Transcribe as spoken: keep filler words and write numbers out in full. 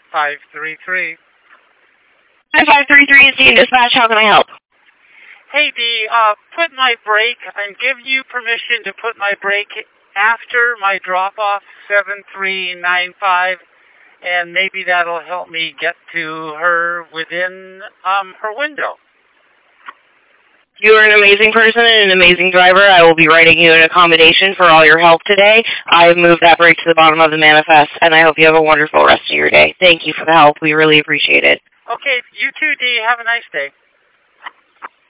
five three three. Hi, five three three is Dean Dispatch. How can I help? Hey, Dee, uh, put my brake, I'm giving you permission to put my brake after my drop-off, seven three nine five, and maybe that'll help me get to her within um, her window. You are an amazing person and an amazing driver. I will be writing you an accommodation for all your help today. I have moved that brake to the bottom of the manifest, and I hope you have a wonderful rest of your day. Thank you for the help. We really appreciate it. Okay, you too, Dee. Have a nice day.